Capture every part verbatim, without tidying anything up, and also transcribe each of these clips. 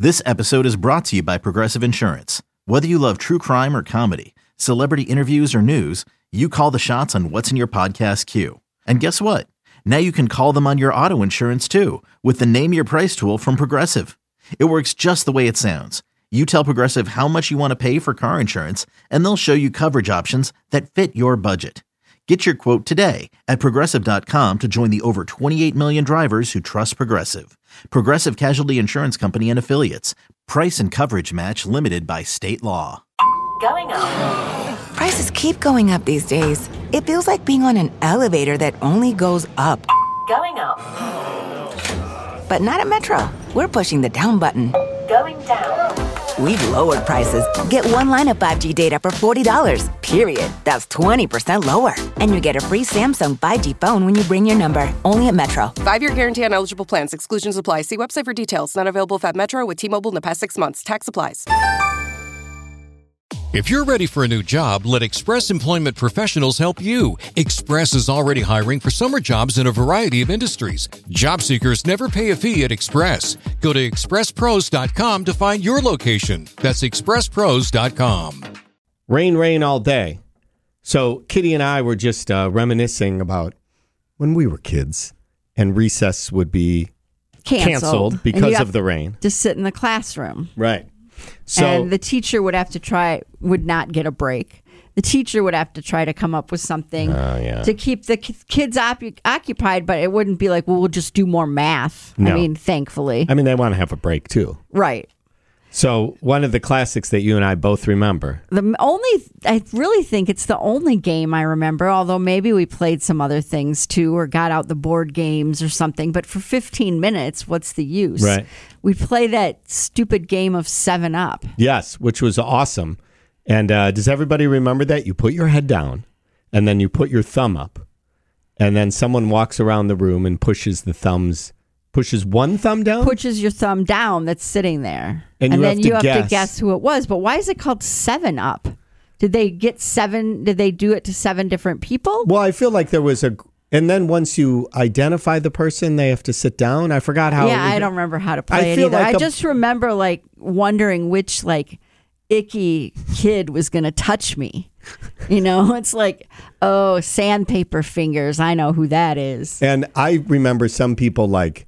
This episode is brought to you by Progressive Insurance. Whether you love true crime or comedy, celebrity interviews or news, you call the shots on what's in your podcast queue. And guess what? Now you can call them on your auto insurance too with the Name Your Price tool from Progressive. It works just the way it sounds. You tell Progressive how much you want to pay for car insurance, and they'll show you coverage options that fit your budget. Get your quote today at Progressive dot com to join the over twenty-eight million drivers who trust Progressive. Progressive Casualty Insurance Company and Affiliates. Price and coverage match limited by state law. Going up. Prices keep going up these days. It feels like being on an elevator that only goes up. Going up. But not at Metro. We're pushing the down button. Going down. We've lowered prices. Get one line of five G data for forty dollars, period. That's twenty percent lower. And you get a free Samsung five G phone when you bring your number. Only at Metro. Five-year guarantee on eligible plans. Exclusions apply. See website for details. Not available at Metro with T-Mobile in the past six months. Tax applies. If you're ready for a new job, let Express Employment Professionals help you. Express is already hiring for summer jobs in a variety of industries. Job seekers never pay a fee at Express. Go to express pros dot com to find your location. That's express pros dot com. Rain, rain all day. So Kitty and I were just uh, reminiscing about when we were kids and recess would be canceled, canceled because of the rain. To sit in the classroom. Right. So, and the teacher would have to try, would not get a break. The teacher would have to try to come up with something uh, yeah. to keep the kids op- occupied, but it wouldn't be like, well, we'll just do more math. No. I mean, thankfully. I mean, they want to have a break too. Right. So one of the classics that you and I both remember. The only, I really think it's the only game I remember, although maybe we played some other things too or got out the board games or something. But for fifteen minutes, what's the use? Right. We play that stupid game of seven up. Yes, which was awesome. And uh, does everybody remember that? You put your head down and then you put your thumb up. And then someone walks around the room and pushes the thumbs Pushes one thumb down? Pushes your thumb down that's sitting there. And, and you then have to you have guess. to guess who it was. But why is it called seven up? Did they get seven? Did they do it to seven different people? Well, I feel like there was a... And then once you identify the person, they have to sit down. I forgot how... Yeah, it was, I don't remember how to play I it feel either. like I a, just remember like wondering which like icky kid was going to touch me. You know, it's like, oh, sandpaper fingers. I know who that is. And I remember some people like...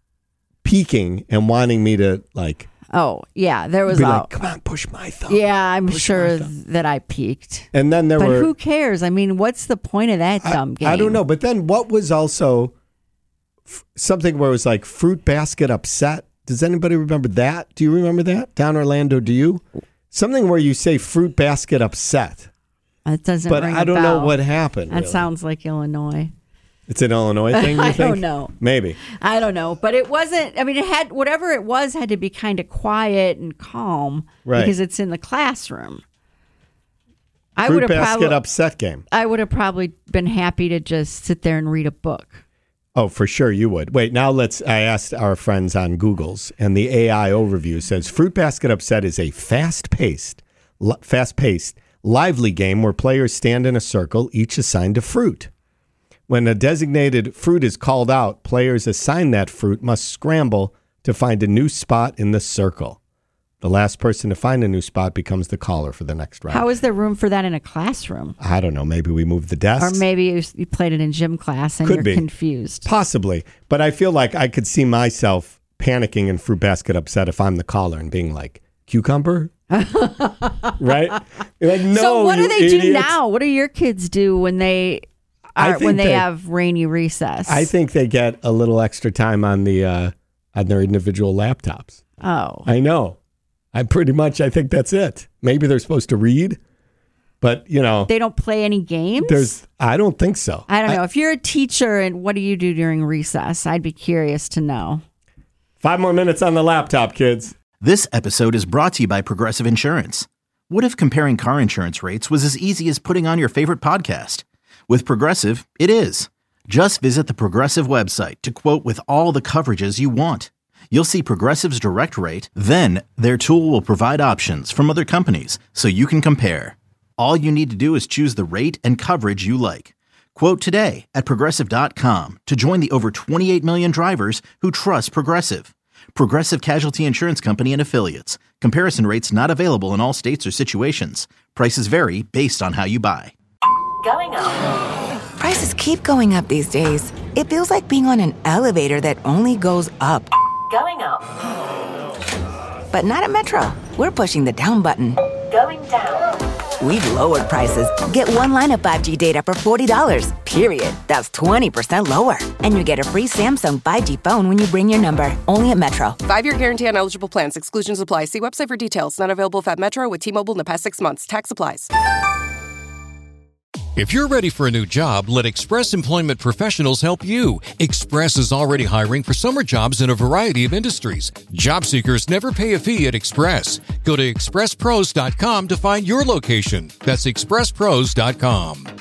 peeking and wanting me to like oh yeah there was be a like, come on, push my thumb. Yeah, I'm push sure that I peeked. And then there but were who cares? I mean, what's the point of that I, dumb game? I don't know. But then what was also f- something where it was like fruit basket upset? Does anybody remember that? Do you remember that? Down Orlando, do you? Something where you say fruit basket upset. It doesn't but ring I a don't bell. know what happened. That really. sounds like Illinois. It's an Illinois thing, you I think? don't know. Maybe. I don't know. But it wasn't, I mean, it had, whatever it was had to be kind of quiet and calm. Right. Because it's in the classroom. I Fruit would have basket probably, upset game. I would have probably been happy to just sit there and read a book. Oh, for sure you would. Wait, now let's, I asked our friends on Google's, and the A I overview says Fruit Basket Upset is a fast-paced, li- fast-paced, lively game where players stand in a circle, each assigned a fruit. When a designated fruit is called out, players assigned that fruit must scramble to find a new spot in the circle. The last person to find a new spot becomes the caller for the next round. How is there room for that in a classroom? I don't know. Maybe we moved the desks. Or maybe you, you played it in gym class and Could you're be. confused. Possibly. But I feel like I could see myself panicking in Fruit Basket Upset if I'm the caller and being like, cucumber? Right? You're like, no, so what do you they do idiots. now? What do your kids do when they I are, think when they, they- have rainy recess? I think they get a little extra time on the uh, on their individual laptops. Oh. I know. I pretty much, I think that's it. Maybe they're supposed to read, but, you know. They don't play any games? There's, I don't think so. I don't know. If you're a teacher and what do you do during recess? I'd be curious to know. Five more minutes on the laptop, kids. This episode is brought to you by Progressive Insurance. What if comparing car insurance rates was as easy as putting on your favorite podcast? With Progressive, it is. Just visit the Progressive website to quote with all the coverages you want. You'll see Progressive's direct rate, then their tool will provide options from other companies so you can compare. All you need to do is choose the rate and coverage you like. Quote today at Progressive dot com to join the over twenty-eight million drivers who trust Progressive. Progressive Casualty Insurance Company and Affiliates. Comparison rates not available in all states or situations. Prices vary based on how you buy. Going up. Prices keep going up these days. It feels like being on an elevator that only goes up. Going up. But not at Metro. We're pushing the down button. Going down. We've lowered prices. Get one line of five G data for forty dollars, period. That's twenty percent lower. And you get a free Samsung five G phone when you bring your number. Only at Metro. Five-year guarantee on eligible plans. Exclusions apply. See website for details. Not available at Metro with T-Mobile in the past six months. Tax applies. If you're ready for a new job, let Express Employment Professionals help you. Express is already hiring for summer jobs in a variety of industries. Job seekers never pay a fee at Express. Go to express pros dot com to find your location. That's express pros dot com.